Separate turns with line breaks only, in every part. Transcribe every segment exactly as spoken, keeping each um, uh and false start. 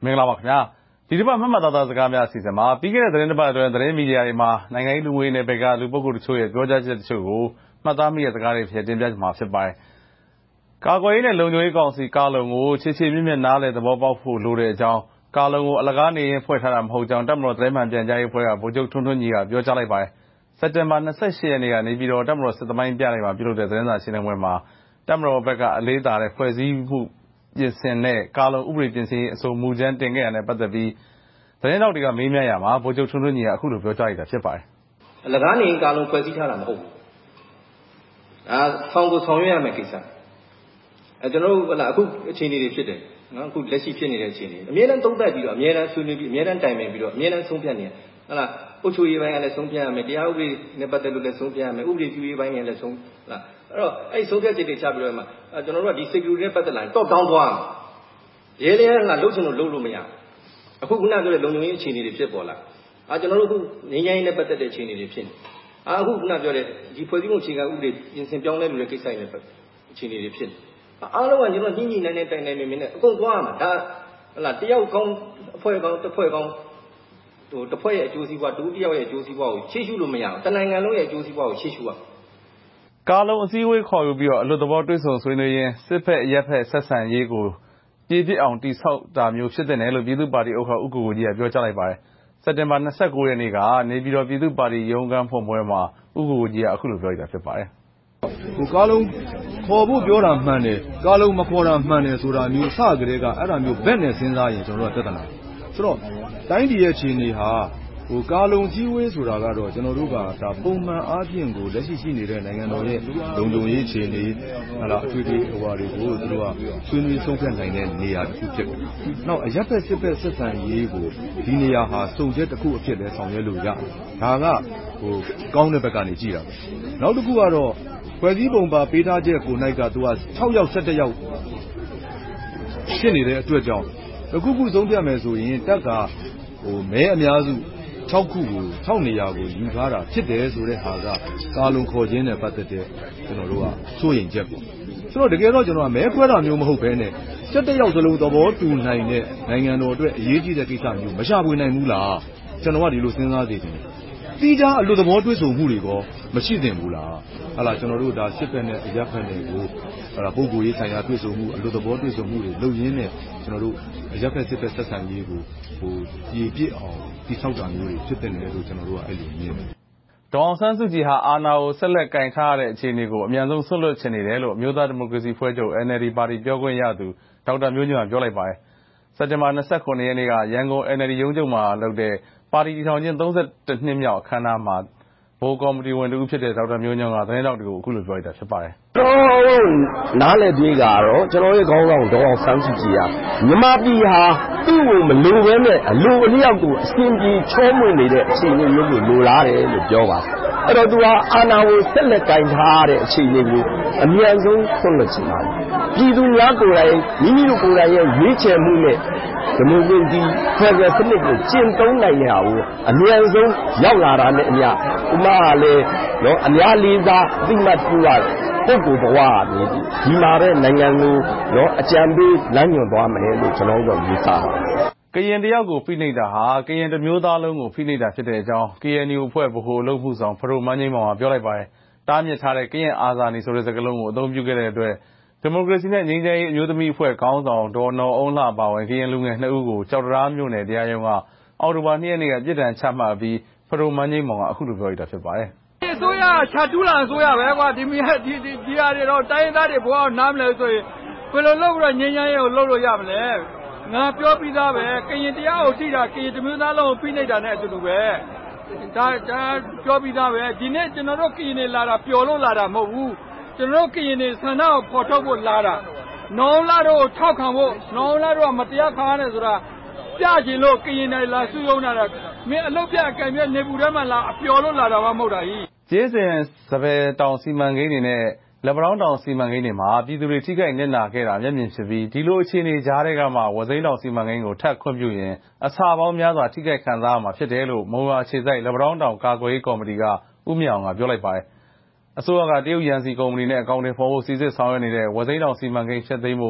မင်္ဂလာပါခင်ဗျာဒီတစ်ပတ်မှတ်မှတ်သားသားစကားများအစီအစဉ်မှာပြီးခဲ့တဲ့သတင်းတစ်ပတ်အတွင်းသတင်းမီဒီယာတွေမှာနိုင်ငံရေးလူငွေနယ်ပယ်ကလူပုဂ္ဂိုလ်တို့ရဲ့ပြောကြားချက်တချို့ကိုမှတ်သားမိတဲ့စကားတွေဖြစ်တင်ပြမှာဖြစ်ပါတယ်ကာကွယ်ရေးနဲ့လုံခြုံရေးကောင်စီကာလုံကိုချေချေမြင့်မြင့်နားလည်သဘောပေါက်ဖို့လိုတဲ့အကြောင်းကာလုံကိုအလကားနေရင်ဖွဲ့ထားတာမဟုတ်ကြောင်းတပ်မတော်သတင်းမှန်ပြန်ကြားရေးဖွဲ့ကဗိုလ်ချုပ်ထွန်းထွန်းကြီးကပြောကြားလိုက်ပါတယ်စက်တင်ဘာ၂၈ရက်နေ့ကနေပြည်တော်တပ်မတော်စစ်သမိုင်းပြနေမှာပြုလုပ်တဲ့သတင်းစာရှင်းလင်းပွဲမှာတပ်မတော်ဘက်ကအလေးသာတဲ့ဖွဲ့စည်းမှုပြင်ဆင်တဲ့ကာလုံဥပဒေပြင်ဆင်ရေးအဆိုမူကြမ်းတင်ခဲ့ရတဲ့ပတ်သက်ပြီးသတင်းတော်တွေကမေးမြန်းရမှာဗိုလ်ချုပ်ထွန်းထွန်းကြီးကအခုလိုပြောကြားလိုက်တာဖြစ်ပါတယ်
အလကားနေကာလုံဖွဲ့စည်းထားတာမဟုတ်ဘူးဒါဆောင်ကိုဆောင်ရွက်ရမယ့်ကိစ္စအဲကျွန်တော်တို့ဟလာအခုအခြေအနေတွေဖြစ်တယ်နော်အခုလက်ရှိဖြစ်နေတဲ့အခြေအနေအများအားသုံးသပ်ပြီးတော့အများအားဆွေးနွေးပြီးအများအားတိုင်ပင်ပြီးတော့အများအားဆုံးဖြတ်နေဟလာအုပ်ချုပ်ရေးပိုင်းကလည်းဆုံးဖြတ်ရမယ်တရားဥပဒေနဲ့ပတ်သက်လို့လည်းဆုံးဖြတ်ရမယ်ဥပဒေပြုရေးပိုင်းနဲ့လည်းဆုံးဟလာအဲ့တော့အဲ့ဆုံးဖြတ်ချက်တွေချပြီးတော့မှကျွန်တော်တို့ကဒီ security နဲ့ပတ်သက်လာရင် top down သွားရဲရဲဟလာလှုပ်ချင်လို့လှုပ်လို့မရအခုခုနပြောတဲ့လုံခြုံရေးအခြေအနေတွေဖြစ်ပေါ်လာအာကျွန်တော်တို့အခုငင်းငိုင်းနဲ့ပတ်သက်တဲ့အခြေအနေတွေဖြစ်နေအာအခုခုနပြောတဲ့ဒီဖွဲ့စည်းမှုအခြေခံဥပဒေပြင်ဆင်ပြောင်းလဲလို့တဲ့ကိစ္စတွေနဲ့ပတ်သက်အခြေအနေတွေဖြစ်နေအားလုံးကကျွန်တော်ညှိညှိနှိုင်းနှိုင်းတိုင်တိုင်နေနေအကုန်သွားရမှာဒါဟလာတယောက်ကောင်းအဖွဲ့ကောင်းတစ်ဖွဲ့ကောင်းဟိုတစ်ဖွဲ့ရဲ့အကျိုးစီးပွားတူတယောက်ရဲ့အကျိုးစီးပွားကိုရှေ့ရှုလို့မရဘူးတနိုင်ငံလုံးရဲ့အကျိုးစီးပွားကိုရှေ့ရှုရ
ကာလုံအစည်းအဝေးခေါ်ယူပြီးတော့အလွတ်သဘောတွေ့ဆုံဆွေးနွေးရင်းစစ်ဖက်ရက်ဖက်ဆက်ဆံရေးကိုပြည့်ပြည့်အောင်တိဆောက်တာမျိုးဖြစ်တဲ့နယ်လို့ပြည်သူ့ပါတီဥက္ကဋ္ဌဦးကိုကိုကြီးကပြောကြားလိုက်ပါတယ်စက်တင်ဘာ၂၉ရက်နေ့ကနေပြည်တော်ပြည်သူ့ပါတီရုံးခန်းဖွင့်ပွဲမှာဦးကိုကိုကြီးကအခုလိုပြောလိုက်တာဖြစ်ပါတယ်
ဟိုကာလုံခေါ်ဖို့ပြောတာမှန်တယ်ကာလုံမခေါ်တာမှန်တယ်ဆိုတာမျိုးစကြတဲ့ကအဲ့ဒါမျိုးဘက်နဲ့စဉ်းစားရင်ကျွန်တော်တို့ကပြဿနာဆိုတော့တိုင်းပြည်ရဲ့အခြေအနေဟာဟိုကာလုံကြီးဝေးဆိုတာကတော့ကျွန်တော်တို့ကဒါပုံမှန်အားဖြင့်ကိုလက်ရှိရှိနေတဲ့နိုင်ငံတော်ရဲ့လုံခြုံရေးအခြေအနေဟာလားအထွေထွေဟိုဟာတွေကိုသူတို့ကဆွေးနွေးဆုံးဖြတ်နိုင်တဲ့နေရာတစ်ခုဖြစ်တယ်။နောက်အရက်ဖက်စစ်ဖက်ဆက်ဆံရေးကိုဒီနေရာဟာစုံချက်တစ်ခုအဖြစ်လဲဆောင်ရွက်လို့ရတယ်။ဒါကဟိုကောင်းတဲ့ဘက်ကနေကြည့်တာပဲ။နောက်တစ်ခုကတော့ဖွဲ့စည်းပုံပါပေးထားချက်ကိုနိုင်ကသူက၆ယောက်၁၁ယောက်ဖြစ်နေတဲ့အတွက်ကြောင့်တစ်ခုခုဆုံးဖြတ်မယ်ဆိုရင်တက်ကဟိုမဲအများစု၆ခုကို၆နေရာကိုယူထားတာဖြစ်တယ်ဆိုတဲ့ဟာကကာလုံခေါ်ခြင်းနဲ့ပတ်သက်တဲ့ကျွန်တော်တို့ကစိုးရိမ်ချက်ပေါ့ဆိုတော့တကယ်တော့ကျွန်တော်ကမဲခွဲတာမျိုးမဟုတ်ဘဲနဲ့၁၁ယောက်စလုံးသဘောတူနိုင်တဲ့နိုင်ငံတော်အတွက်အရေးကြီးတဲ့ကိစ္စမျိုးမရှာဖွေနိုင်ဘူးလားကျွန်တော်ကဒီလိုစဉ်းစားနေတယ်တီးခြားအလို့သဘောတွေ့ဆုံမှုတွေကောမရှိသင့်ဘူးလားဟာလာကျွန်တော်တို့ဒါစစ်ဖက်နဲ့အရက်ဖက်နဲ့ကိုဟာလာပုံကိုရေးဆိုင်ရာတွေ့ဆုံမှုအလို့သဘောတွေ့ဆုံမှုတွေလုပ်ရင်းနဲ့ကျွန်တော်တို့အရက်ဖက်စစ်ဖက်ဆက်ဆံရေးကိုဟိုပြည်ပြည့်အောင်တိဆောက်တာမျိုးတွေဖြစ်တဲ့နယ်လို့ကျွန်တော်တို့ကအဲ့လိုမြင်တယ်
ဒေါအောင်ဆန်းစုကြည်ဟာအာဏာကိုဆက်လက်ကင်ထားရတဲ့အခြေအနေကိုအမြန်ဆုံးဆွတ်လွတ်ချင်နေတယ်လို့မျိုးသားဒီမိုကရေစီဖွဲ့ချုပ် N L D ပါတီပြောခွင့်ရသူဒေါက်တာမျိုးညွန့်ကပြောလိုက်ပါတယ်စက်တင်ဘာ၂၉ရက်နေ့ကရန်ကုန် N L D ရုံးချုပ်မှာလုပ်တဲ့ပါတီတည်ထောင်ခြင်း၃၁နှစ်မြောက်အခမ်းအနားမှာဘိုးကော်မတီဝင်တူဖြစ်တဲ့ဒေါက်တာမျိုးညွန့်ကသတင်းတောက်တွေကိုအခုလိုပြောလိုက်တာဖြစ်ပါတယ်
ကျွန်တော်နားလည်ပြီးကတော့ကျွန်တော်ရဲ့ခေါင်းဆောင်ဒေါအောင်ဆန်းစုကြည်ဟာမြမပြည်ဟာသူ့ကိုမလိုဘဲနဲ့အလိုအလျောက်ကိုအစဉ်ပြေချောမွေ့နေတဲ့အခြေအနေမျိုးကိုလိုလားတယ်လို့ပြောပါအဲ့တော့သူဟာအာဏာကိုဆက်လက်ကင်ထားတဲ့အခြေအနေကိုအမြန်ဆုံးဆွတ်လွတ်ချင်ပါတယ်ပြည်သူများကိုယ်တိုင်မိမိတို့ကိုယ်တိုင်ရဲ့ရွေးချယ်မှုနဲ့ဒီမိုကရေစီဖက်ဒရယ်စနစ်ကိုကျင့်သုံးနိုင်တဲ့ဟာကိုအမြန်ဆုံးရောက်လာတာနဲ့အမျှဥမာလည်းနော်အများလေးစားအသိမှတ်ပြုရပုဂ္ဂိုလ်ဘဝကနေဒီမှာပဲနိုင်ငံကိုနော်အကြံပေးလမ်းညွှန်သွားမယ်လို့ကျွန်တော်တို့ယူဆပါတယ်
ကရင်တယောက်ကိုဖိနှိပ်တာဟာကရင်တစ်မျိုးသားလုံးကိုဖိနှိပ်တာဖြစ်တဲ့အကြောင်း K N U အဖွဲ့ဗဟိုအလုပ်မှုဆောင်ဖရိုမန်းကြီးမောင်ကပြောလိုက်ပါတယ်တားမြစ်ထားတဲ့ကရင်အာဇာနည်ဆိုတဲ့စကားလုံးကိုအသုံးပြုခဲ့တဲ့အတွက်ဒီမိုကရေစီနဲ့ငြိမ်းချမ်းရေးအမျိုးသမီးအဖွဲ့ခေါင်းဆောင်ဒေါ်နော်အုံးလှပါဝင်ကရင်လူငယ်နှစ်ဦးကိုကြောက်တရားမြို့နယ်တရားရုံးကအော်တိုဘာ၂ရက်နေ့ကပြည်ထန်ချမှတ်ပြီးဖရိုမန်းကြီးမောင်ကအခုလိုပြောလိုက်တာဖြစ်ပါတယ်
ဒီဆိုရချတူလာဆိုရပဲကွာဒီမြေဒီဒီဒီဟာတွေတော့တိုင်းသားတွေဘဝကိုနားမလဲဆိုရင်ဘယ်လိုလုပ်ပြီးတော့ငြိမ်းချမ်းရေးကိုလုပ်လို့ရမလဲငါပြောပြီးသားပဲကရင်တရားကိုထိတာကရင်တမျိုးသားလုံးကိုဖိနှိပ်တာနဲ့အတူတူပဲဒါဒါပြောပြီးသားပဲဒီနေ့ကျွန်တော်တို့ကရင်တွေလာတာပျော်လို့လာတာမဟုတ်ဘူးကျွန်တော်တို့ကရင်တွေဆန္ဒကိုဖော်ထုတ်ဖို့လာတာနောင်လာတို့ထောက်ခံဖို့နောင်လာတို့ကမတရားခံရတယ်ဆိုတာပြချင်လို့ကရင်တွေလာစုရုံးတာမင်းအလုပ်ပြအကံပြနေပူထဲမှာလာအပျော်လို့လာတာမှမဟုတ်တာကြီး
ကျေးစင်စပယ်တောင်စီမံကိန်းတွေနဲ့လက်ပံတောင်စီမံကိန်းတွေမှာပြည်သူတွေထိခိုက်နစ်နာခဲ့တာမျက်မြင်ဖြစ်ပြီးဒီလိုအခြေအနေကြားထဲကမှဝစိမ်းတောင်စီမံကိန်းကိုထပ်ခွင့်ပြုရင်အစာပေါင်းများစွာထိခိုက်ခံစားရမှာဖြစ်တယ်လို့မုံရွာခြေစိုက်လက်ပံတောင်ကာကွယ်ရေးကော်မတီကဦးမြောင်ကပြောလိုက်ပါတယ်အစိုးရကတရုတ်ရန်စီကုမ္ပဏီနဲ့အကောင့်တွေဖော်ဖို့စီစစ်ဆောင်ရွက်နေတဲ့ဝစိမ်းတောင်စီမံကိန်းဖျက်သိမ်းဖို့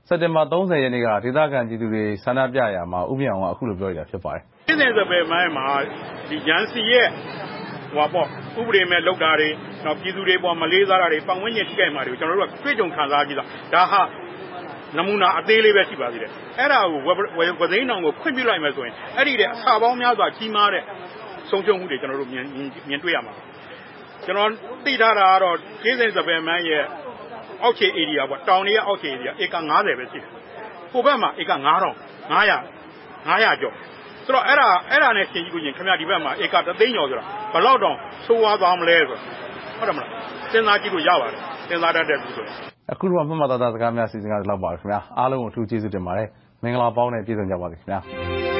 စက်တင်ဘာသုံးဆယ်ရက်နေ့ကဒေသခံပြည်သူတွေဆန္ဒပြရာမှာဦးမြအောင်ကအခုလိုပြောရတာဖြစ်ပါတယ်
။ဒီနေ့စပယ်မိုင်းမှာဒီရန်စီရဲ့ဟိုပေါ့ဥပဒေမဲ့လောက်တာတွေနောက်ပြည်သူတွေပေါ်မလေးစားတာတွေပတ်ဝန်းကျင်ထိခိုက်မှာတွေကိုကျွန်တော်တို့ကတွေ့ကြုံခံစားကြည့်တာဒါဟာနမူနာအသေးလေးပဲရှိပါသေးတယ်အဲ့ဒါကိုဝသိန်းတောင်ကိုခွင့်ပြုလိုက်မယ်ဆိုရင်အဲ့ဒီတဲ့အစာပေါင်းများစွာကြီးမားတဲ့ဆုံးရှုံးမှုတွေကျွန်တော်တို့မြင်မြင်တွေ့ရမှာကျွန်တော်သိထားတာကတော့ဒေသစပယ်မိုင်းရဲ့အောက်ခြေ area ပေါ့တောင်တွေရဲ့အောက်ခြေ area ဧက၅၀ပဲရှိတယ်ဟိုဘက်မှာဧက၅ထောင်၅ရာ၅ရာကျော်ဆိုတော့အဲ့ဒါအဲ့ဒါနဲ့ရှင်းကြည့်လို့ရင်ခင်ဗျာဒီဘက်မှာဧကတသိန်းကျော်ဆိုတာဘယ်လောက်တောင်ဆိုးဝါးသွားမလဲဆိုဟုတ်တယ်မလားစဉ်းစားကြည့်လို့ရပါတယ်စဉ်းစားတတ်တဲ့သူဆို
အခုတော့မှတ်မှတ်သားသားစကားများစီစဉ်ကြတော့လောက်ပါခင်ဗျာအားလုံးကိုအထူးကျေးဇူးတင်ပါတယ်မင်္ဂလာပေါင်းနဲ့ပြည့်စုံကြပါစေခင်ဗျာ